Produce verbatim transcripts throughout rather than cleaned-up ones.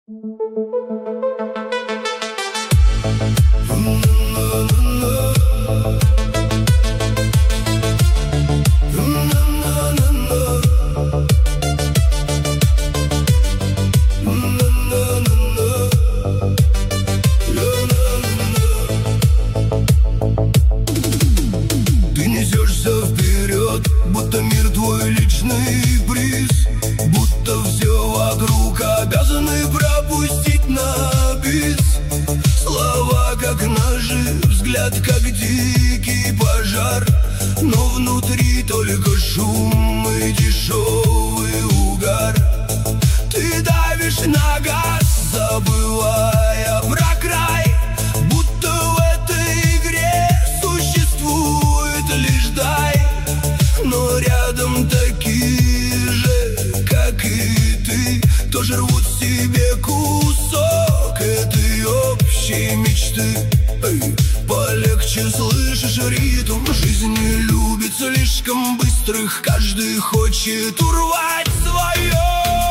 Ты несешься вперед, будто мир твой личный приз, будто все вокруг обязаны пропустить на бис. Слова как ножи, взгляд как дикий пожар, но внутри только шум и дешевый угар. Ты давишь на газ, забывая про край, будто в этой игре существует лишь дай. Но рядом такие же, как и ты, тоже рвут себе кусок этой общей мечты. Эй, полегче, слышишь ритм? Жизнь не любит слишком быстрых, каждый хочет урвать свое.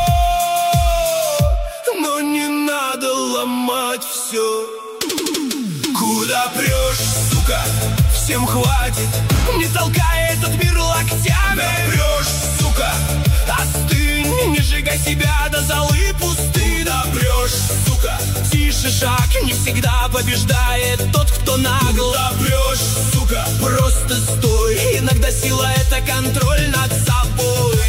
Но не надо ломать все. Куда прешь, сука? Всем хватит, не толкай этот мир локтями. Да прешь, сука, остынь, не сжигай себя до золы пусты. Да прешь, сука, тише шаг, не всегда побеждает тот, кто нагл. Да прешь, сука, просто стой, иногда сила — это контроль над собой.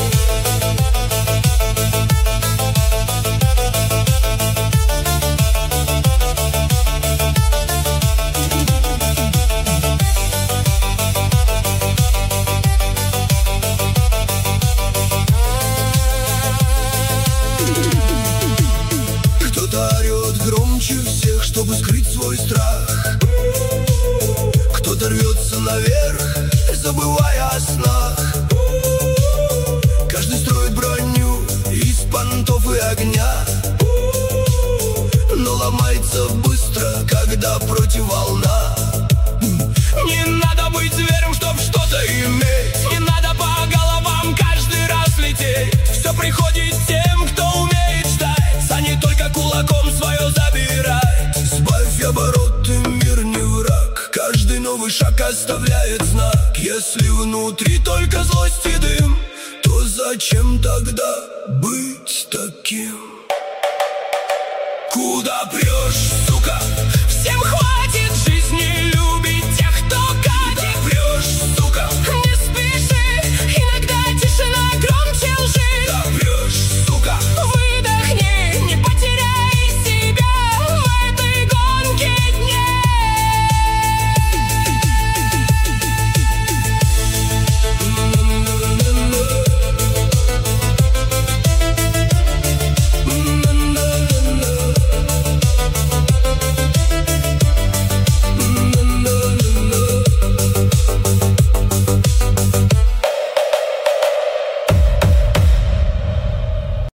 Громче всех, чтобы скрыть свой страх. Кто-то рвется наверх, забывая о снах. Каждый строит броню из понтов и огня, но ломается быстро, когда против волна. Не надо быть зверем, чтоб что-то иметь, не надо по головам каждый раз лететь. Все приходит тем, кто умеет ждать, а не только кулаком свое забирать. Сбавь обороты, мир не враг, каждый новый шаг оставляет знак. Если внутри только злость и дым, то зачем тогда быть таким? Куда прешь, сука? Всем хватит!